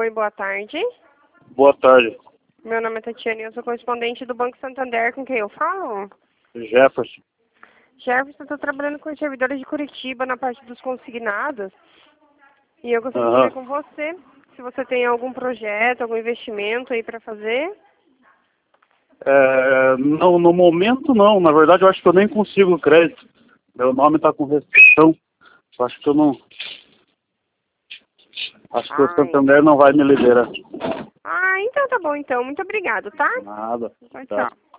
Oi, boa tarde. Boa tarde. Meu nome é Tatiana e eu sou correspondente do Banco Santander, com quem eu falo? Jefferson. Jefferson, estou trabalhando com os servidores de Curitiba na parte dos consignados. E eu gostaria de saber com você se você tem algum projeto, algum investimento aí para fazer. Não, no momento não. Na verdade, eu acho que eu nem consigo crédito. Meu nome está com restrição. Eu acho que eu não... Acho que o Santander não vai me liberar. Ah, então tá bom então. Muito obrigado, tá? Nada. Tchau, Tá. tchau.